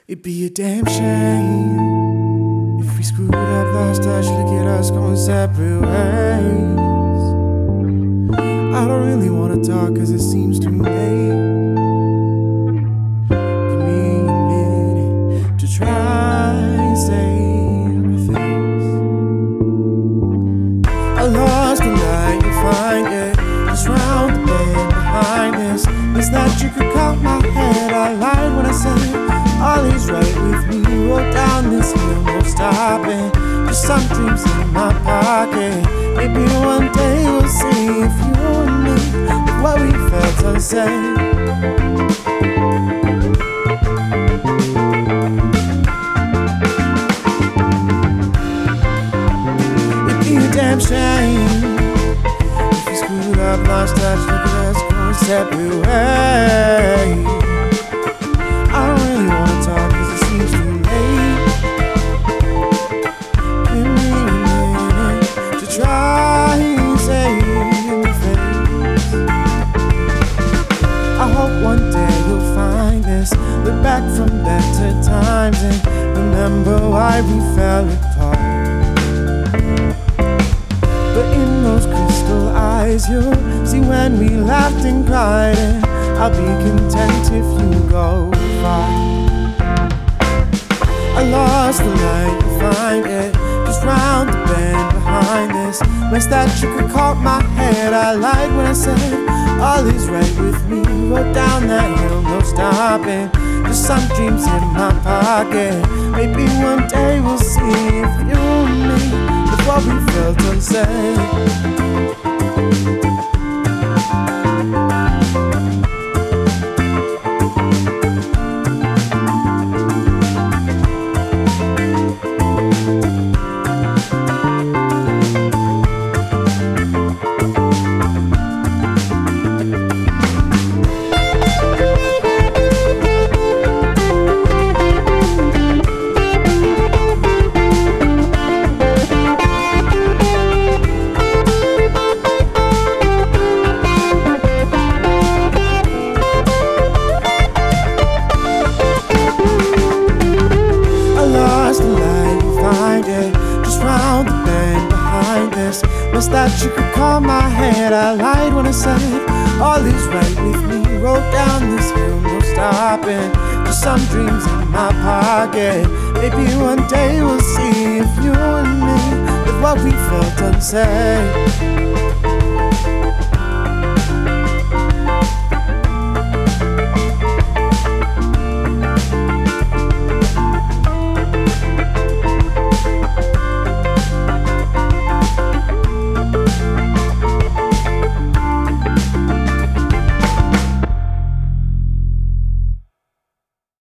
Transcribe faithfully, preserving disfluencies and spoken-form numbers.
It'd be a damn shame if we screwed up, lost touch, look at us going separate ways. I don't really wanna talk cause it seems too late. Give me a minute to try and save my face. I lost the light, you find it just round the bend behind this. It's that you could count my head. I lied when I said all is right with me. Roll down this hill, no stopping. Just some dreams in my pocket. Maybe one day we'll see if you and me, if what we felt unsaid. It'd be a damn shame if we screwed up, lost touch, look at us going separate ways. I don't really wanna talk cause it seems too late. Give me a minute to try and save my face. I hope one day you'll find this, look back from better times and remember why we fell apart. But in those crystal eyes you'll see when we laughed and cried, and I'll be content if you go far. I lost the light, you find it just round the bend behind this mess that you could call my head. I lied when I said all is right with me. Rode down that hill, no stopping. Just some dreams in my pocket. Maybe one day we'll see if you and me, if what we felt unsaid. That you could call my head. I lied when I said all is right with me. Rode down this hill, no stopping. Just some dreams in my pocket. Maybe one day we'll see if you and me, with what we felt unsaid.